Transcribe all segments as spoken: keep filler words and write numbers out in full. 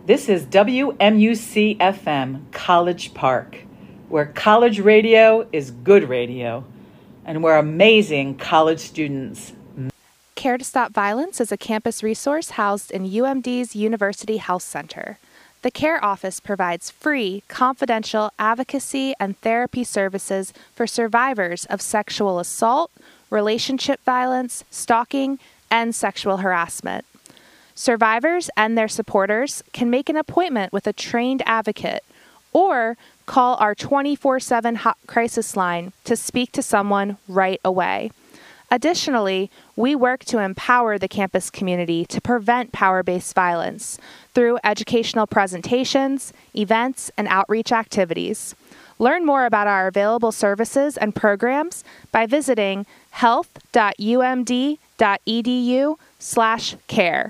This is W M U C F M, College Park, where college radio is good radio, and where amazing college students. Care to Stop Violence is a campus resource housed in U M D's University Health Center. The CARE office provides free, confidential advocacy and therapy services for survivors of sexual assault, relationship violence, stalking, and sexual harassment. Survivors and their supporters can make an appointment with a trained advocate or call our twenty-four seven hot crisis line to speak to someone right away. Additionally, we work to empower the campus community to prevent power-based violence through educational presentations, events, and outreach activities. Learn more about our available services and programs by visiting health.umd.edu slash care.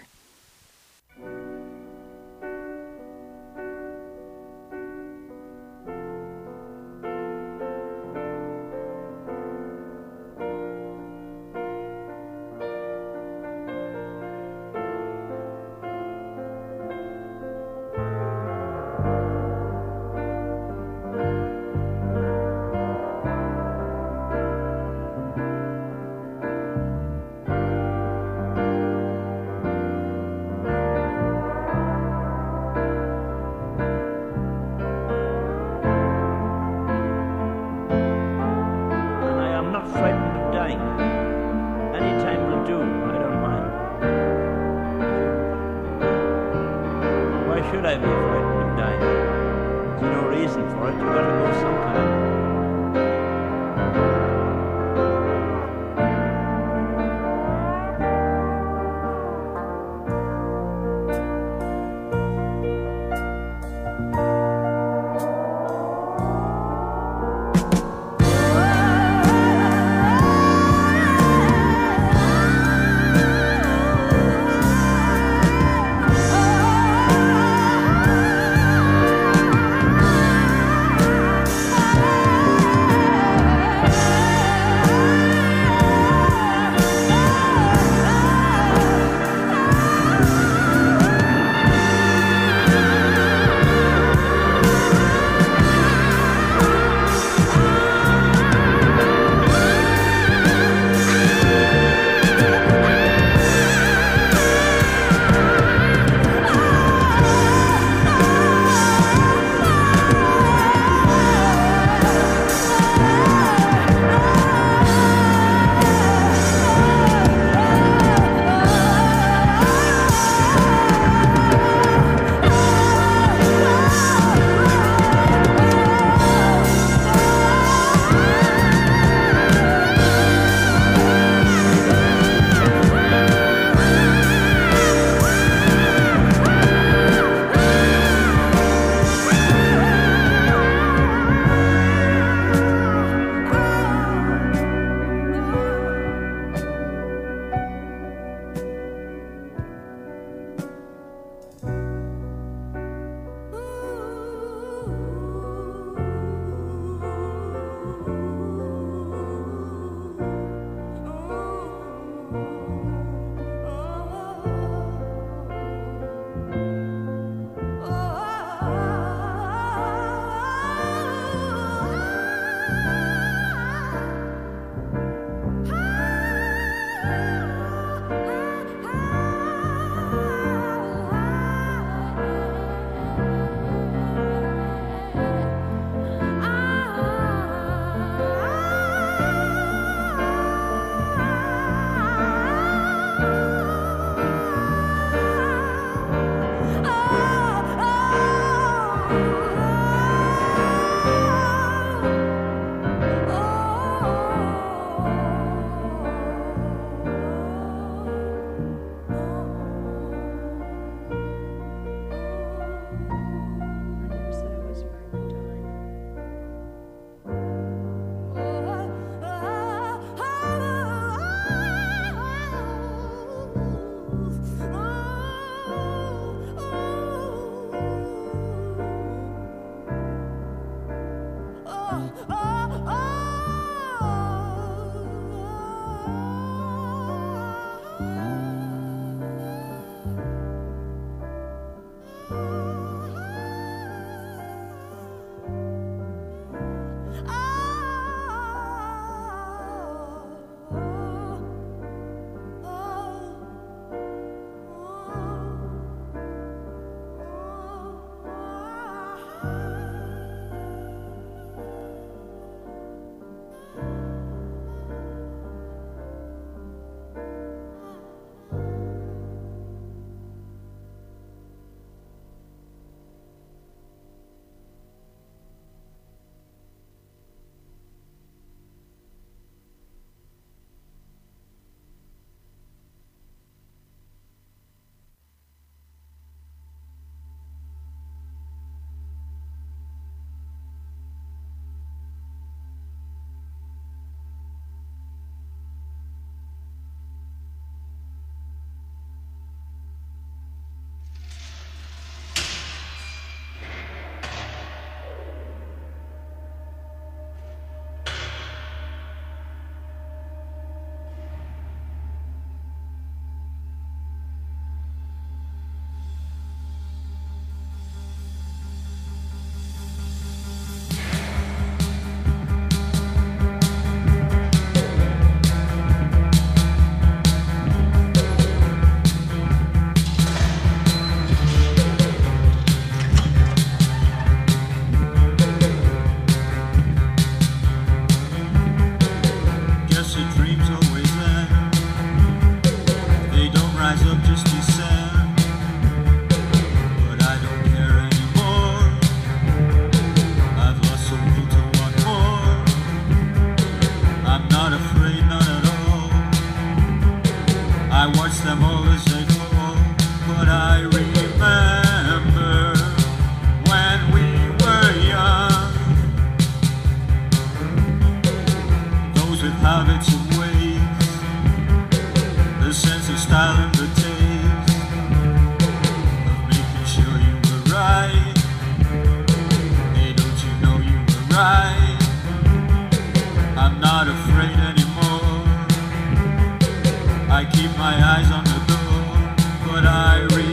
Oh habits and ways, the sense of style and the taste of making sure you were right. Hey, don't you know you were right? I'm not afraid anymore. I keep my eyes on the door, but I remember.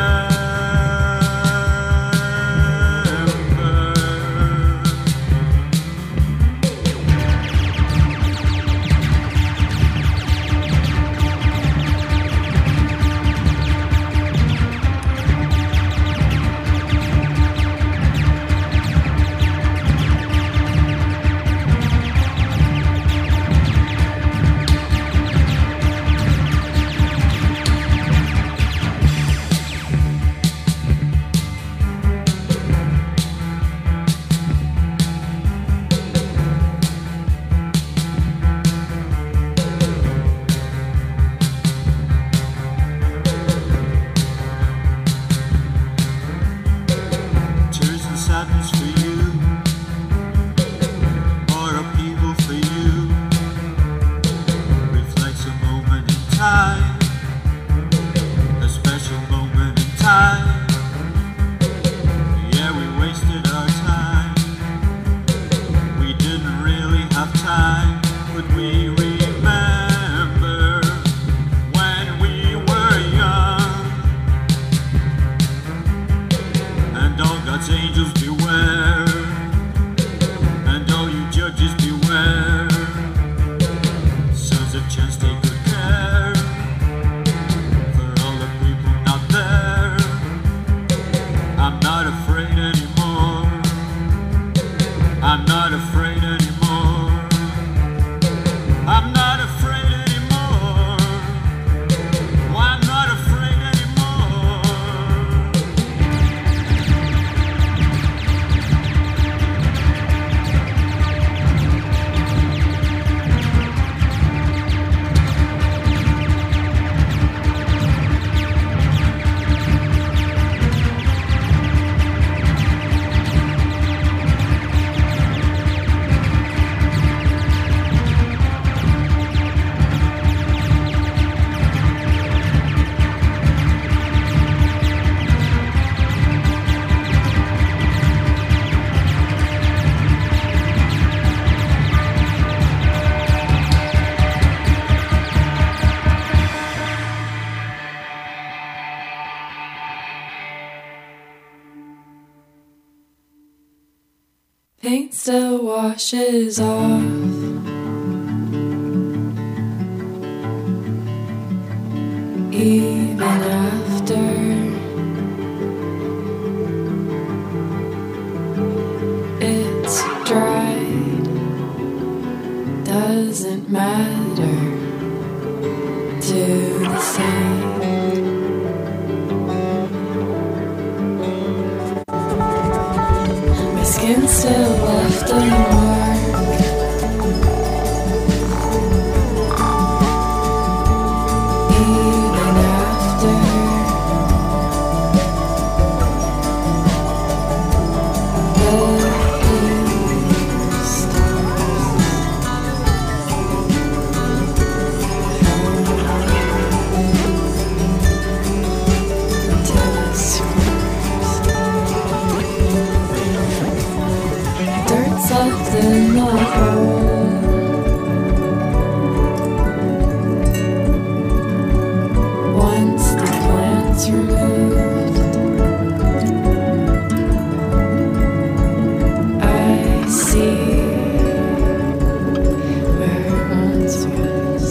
Sadness for you, or upheaval for you, reflects a moment in time, a special moment in time. Yeah, we wasted our time. We didn't really have time, but we remember when we were young, and all God's angels beware, and all you judges beware. Sons of chance, take good care for all the people not there. I'm not afraid anymore. I'm not afraid anymore. I'm not afraid anymore. Oh, I'm not afraid anymore. Paint still washes off. Even after it's dried, doesn't matter to the same. Skin still left a mark. Even after the east until it screams. Dirt's left in the hole. Once the plant's removed, I see where it once was.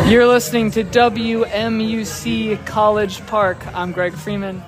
You're listening to W M U C College Park. I'm Greg Freeman.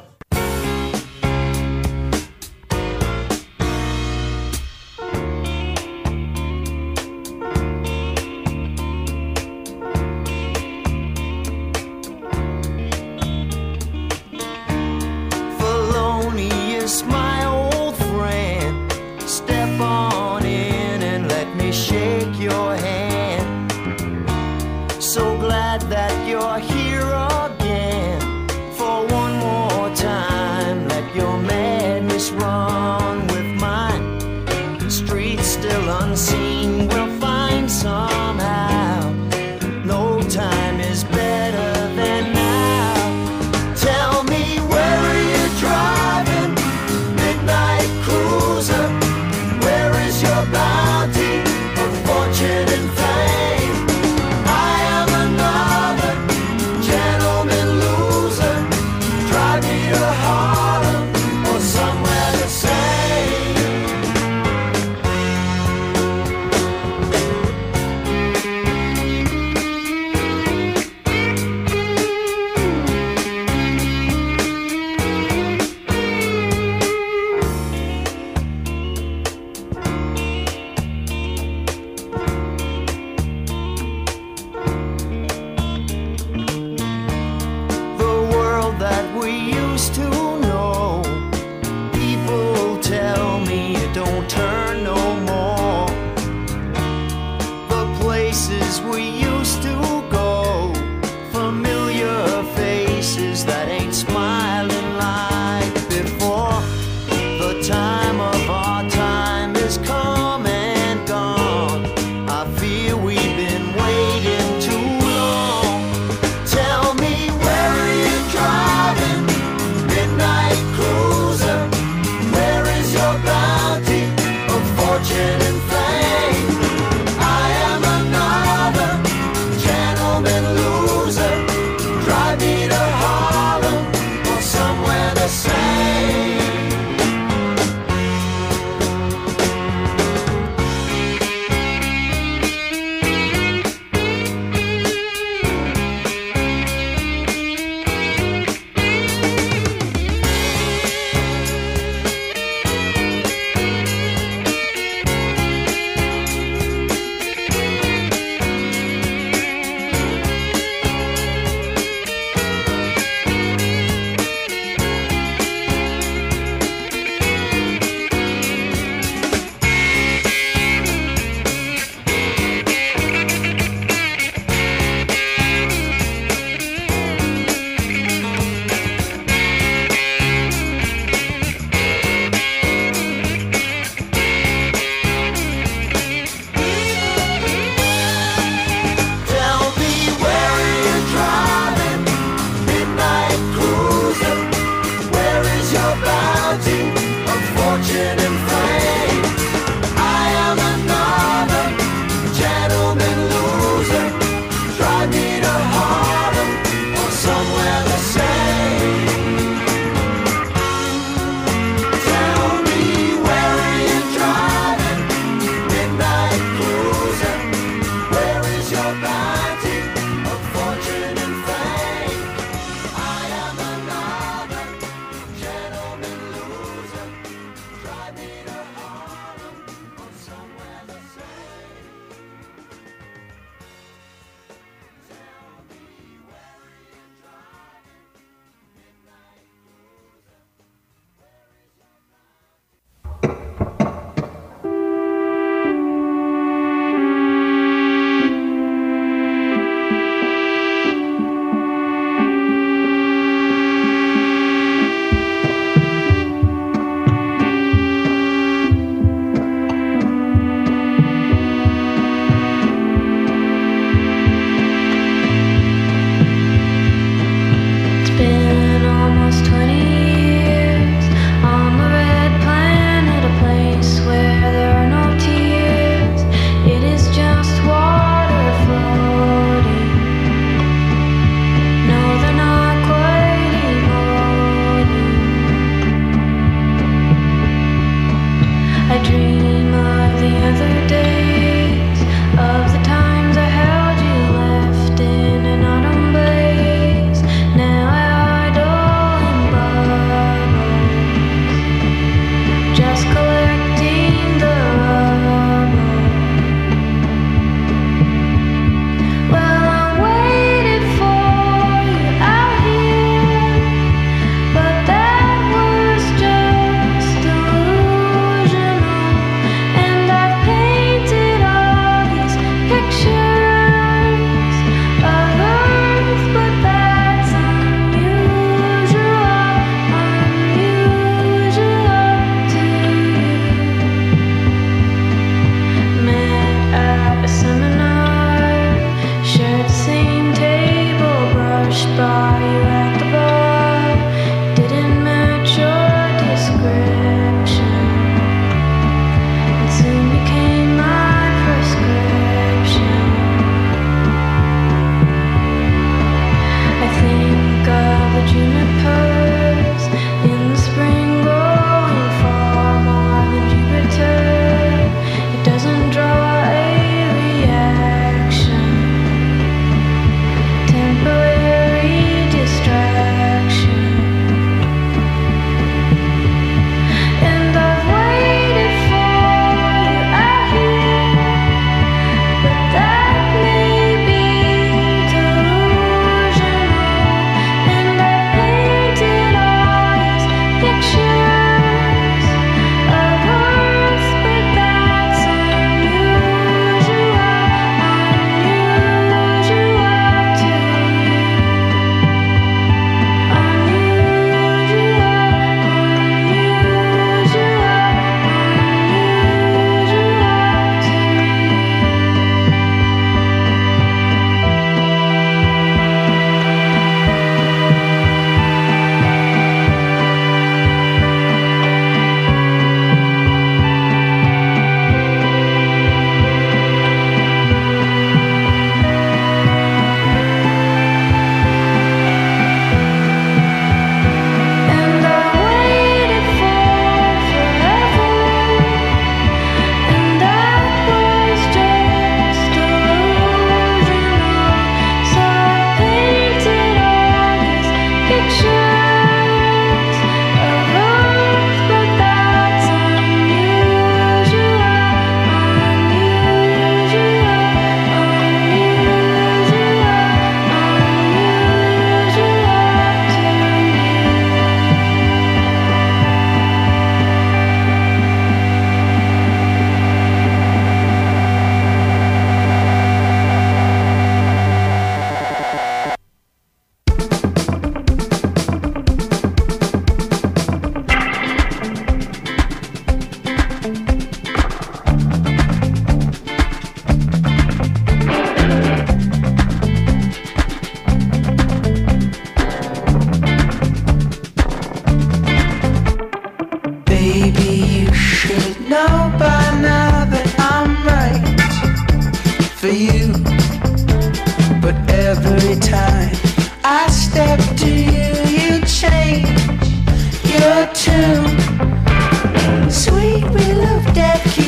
Felonious, my old friend, step on in and let me shake your hand. So glad that you're here again. For one more time, let your madness run with mine. Streets still unseen, we'll find somehow. No time is better than now. Tell me, where are you driving? Midnight cruiser. Where is your bounty of fortune and fame? I am another gentleman loser. Drive me to Harlem or somewhere the same. The world that we used to know, people tell me it don't turn no more. The places we used to go, familiar faces that ain't smiling like before. The time of our time is come and gone. I fear we've been waiting too long. Tell me, where are you driving? Midnight cruiser. Where is your bounty of fortune and fame? I am another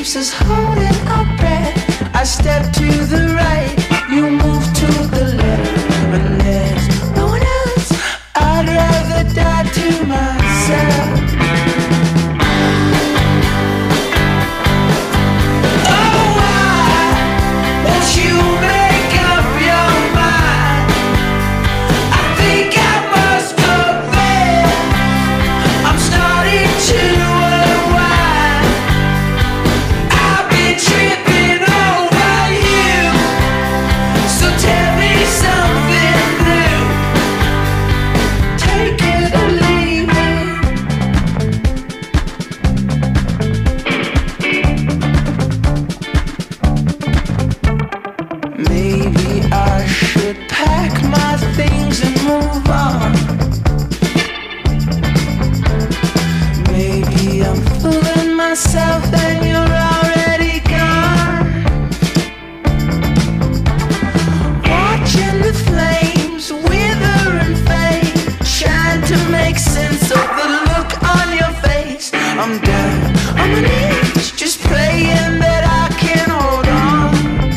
keeps us holding our breath. I step to the right, you move to the left. When there's no one else, I'd rather die to myself. Oh, why won't you make up your mind? I think I must confess, I'm starting to unwind. I've been tripping over you, so tell me something new. Take it or leave it. Maybe I should pack my things and move on. Maybe I'm fooling myself and you're already gone. Watching the flames wither and fade, trying to make sense of the look on your face. I'm down on my knees, just praying that I can hold on.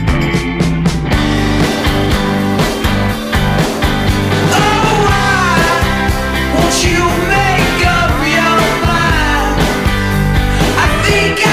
Oh, why won't you make up your mind? I think I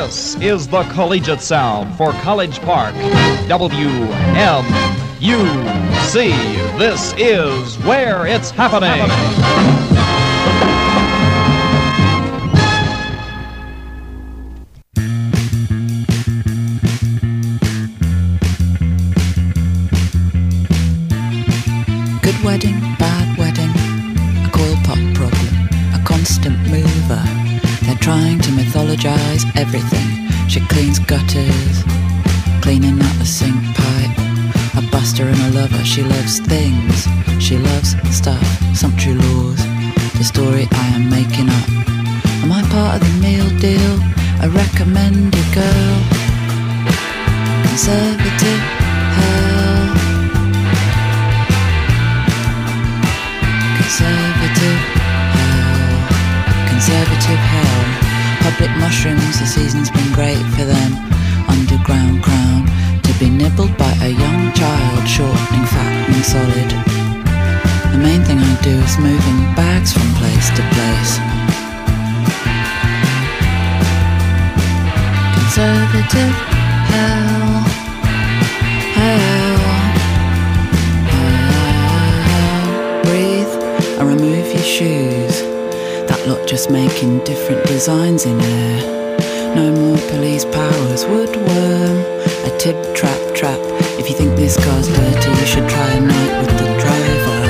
This is the collegiate sound for College Park. W M U C. This is where it's happening. Good wedding, bad wedding, a coil pot problem, a constant mover. They're trying to mythologize everything. She cleans gutters, cleaning out the sink pipe. A buster and a lover, she loves things. She loves stuff, some true laws. The story I am making up. Am I part of the meal deal? A recommended girl. Conservative hell. Conservative hell. Conservative hell. Public mushrooms, the season's been great for them. Underground crown, to be nibbled by a young child, shortening, fattening, solid. The main thing I do is moving bags from place to place. Conservative hell, hell, hell. Breathe and remove your shoes. That lot just making different designs in air. No more police powers, woodworm, a tip trap trap. If you think this car's dirty, you should try a night with the driver.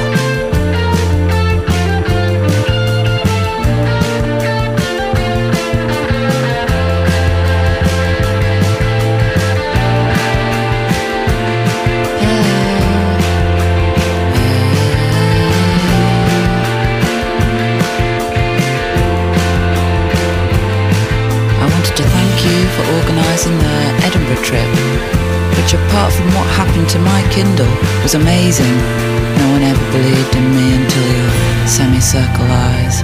Organising the Edinburgh trip, which apart from what happened to my Kindle was amazing. No one ever believed in me until your semicircle eyes.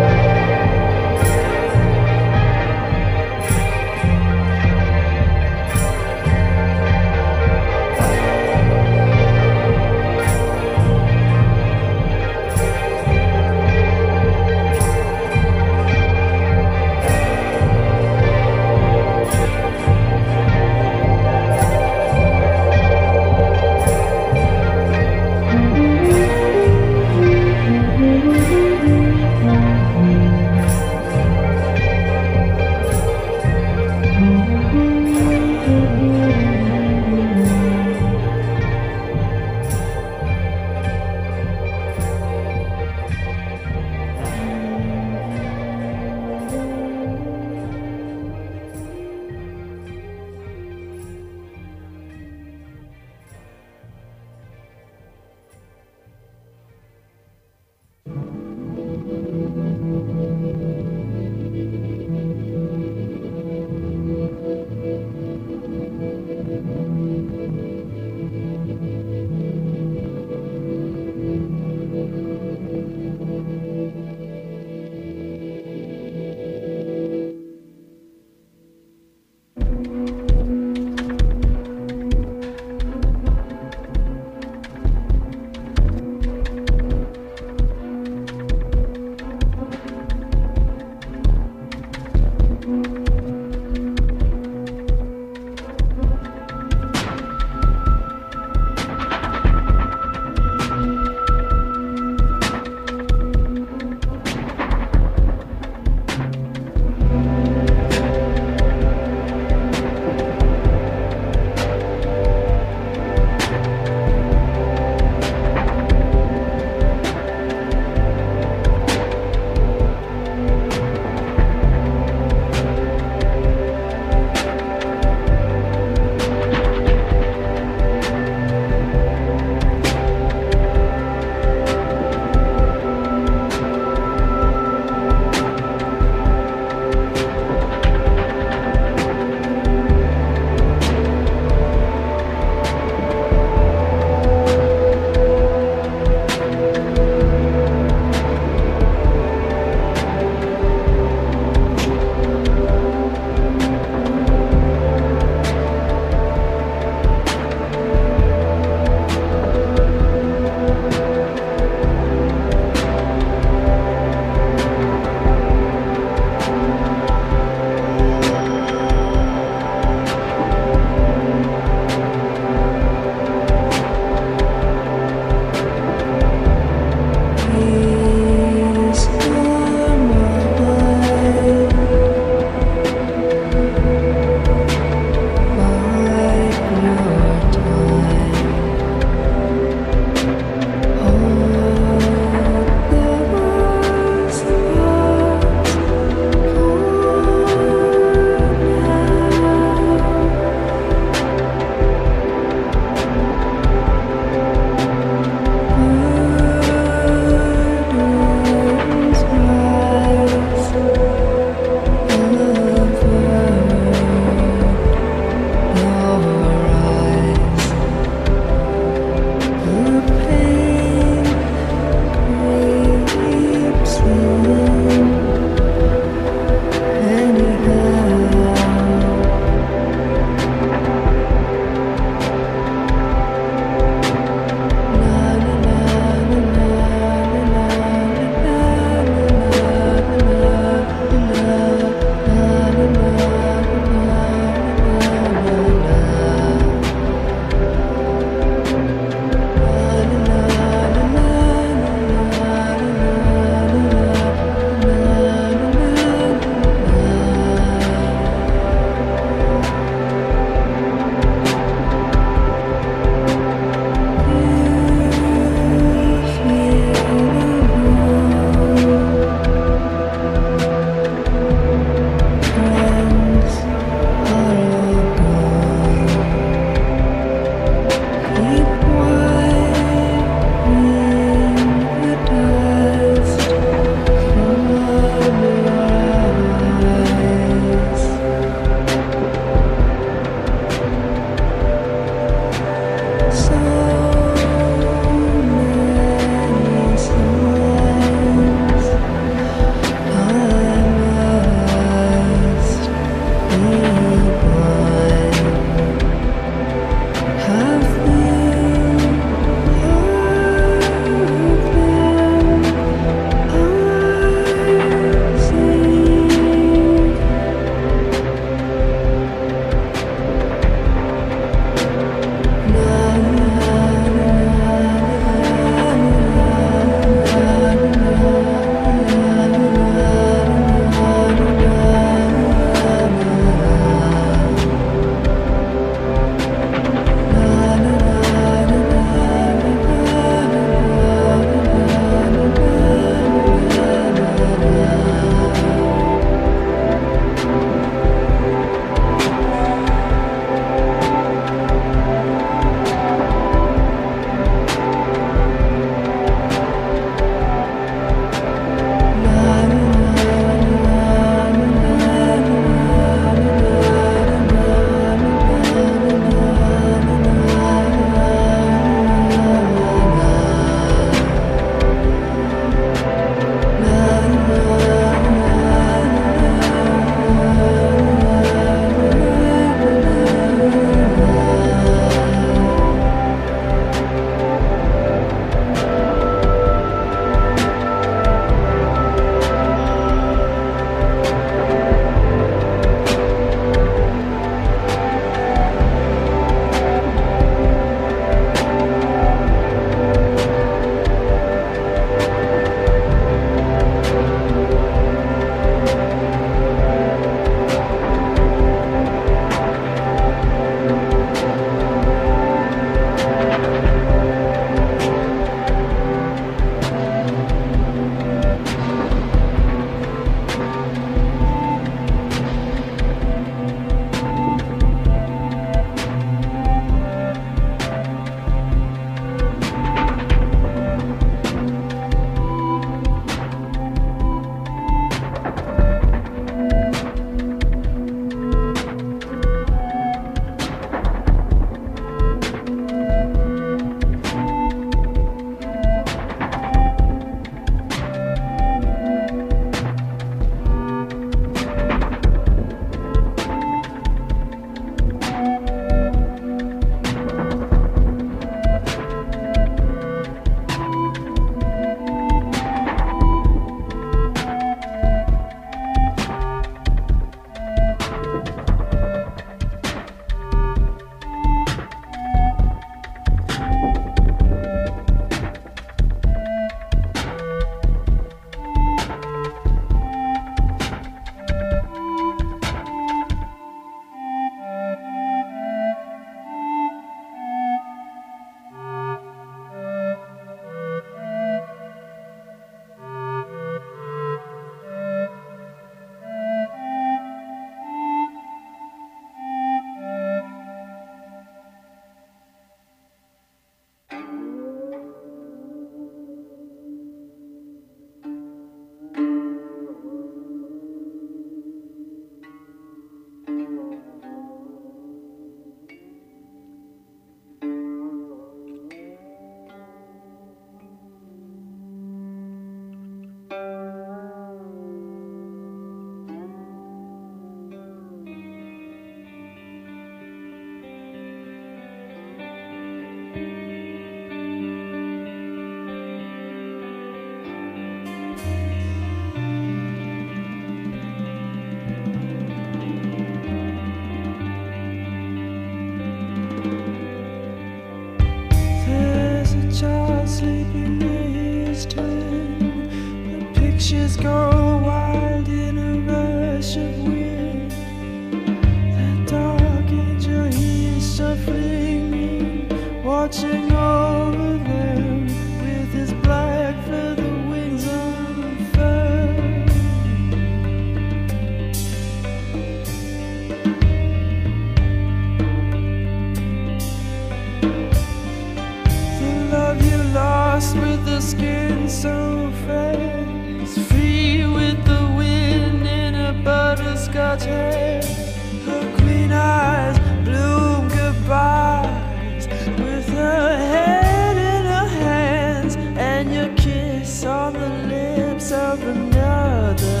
lost with the skin so fresh, free with the wind in her butterscotch hair. Her green eyes bloom goodbyes with her head in her hands, and your kiss on the lips of another.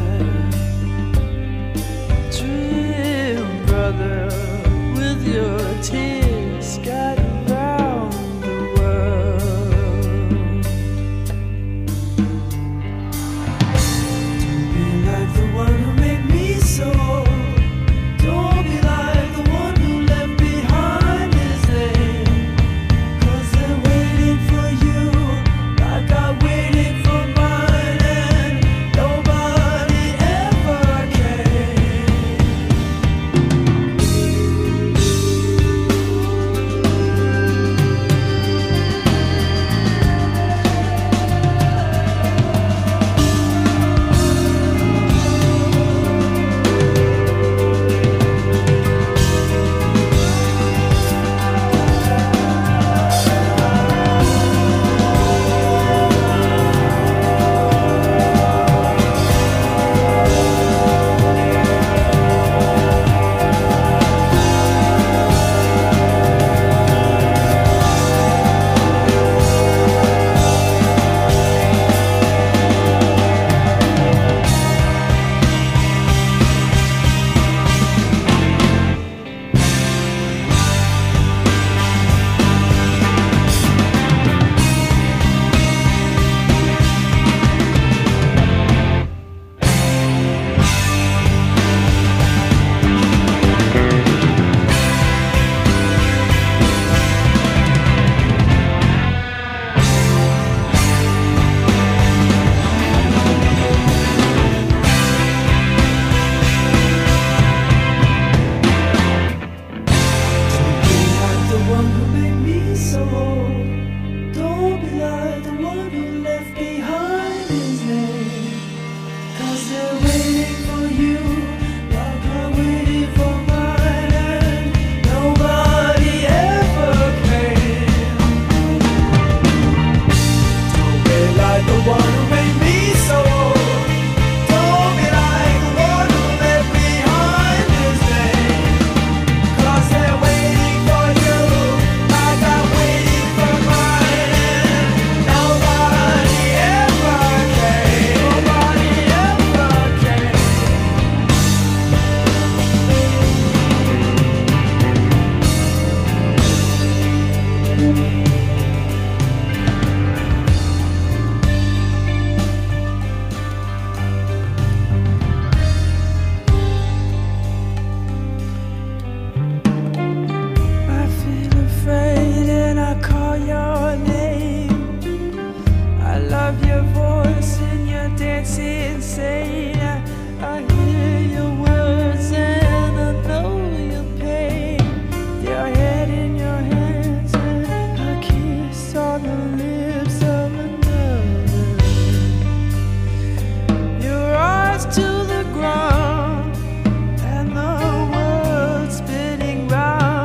Dream, brother, with your tears scattered round the world. Don't be like the one who made me so. Don't be like the one who left behind his name. 'Cause they're waiting for you like I waited for mine, and nobody ever came.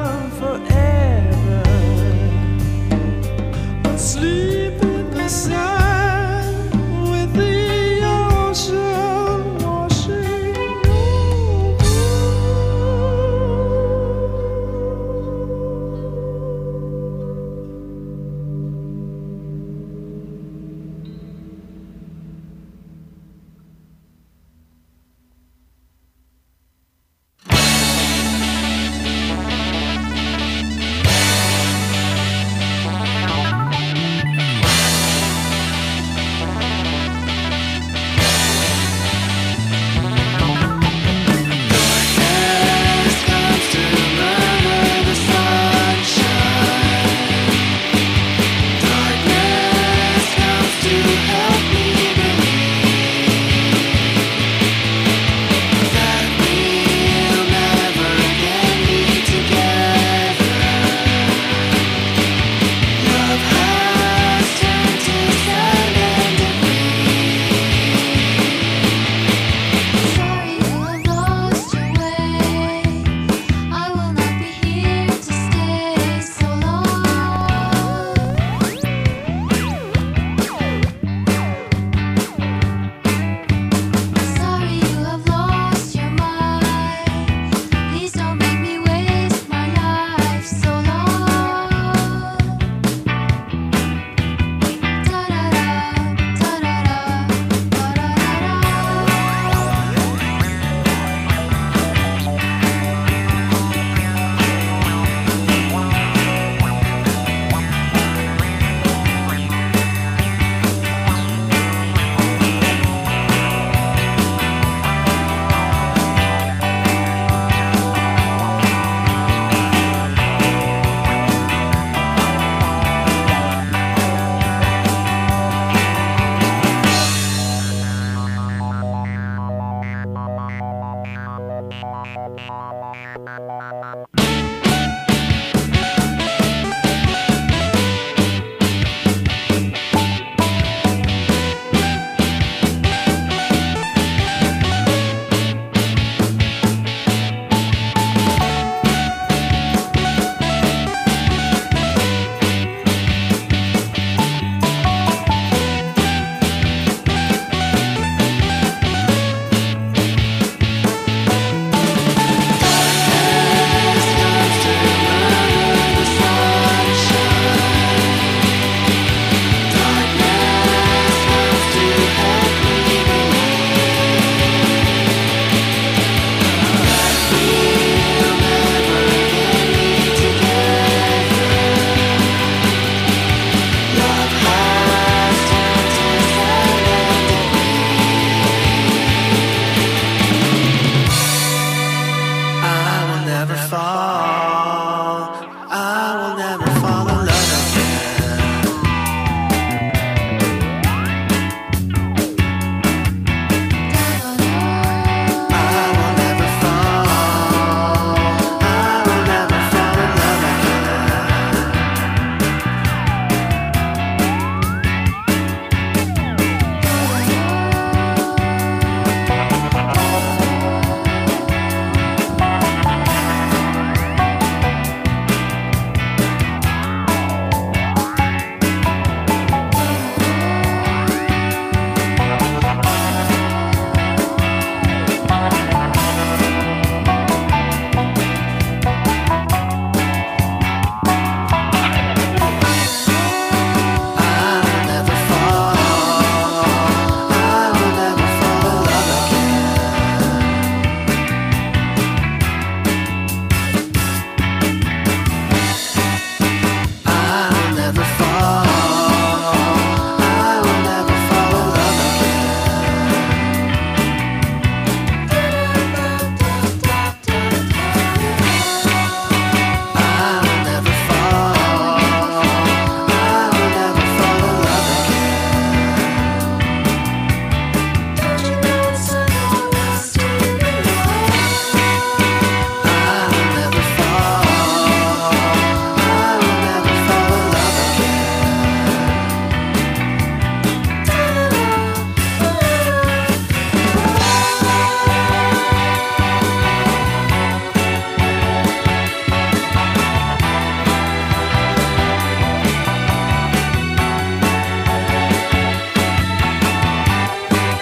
Sleep in the sun.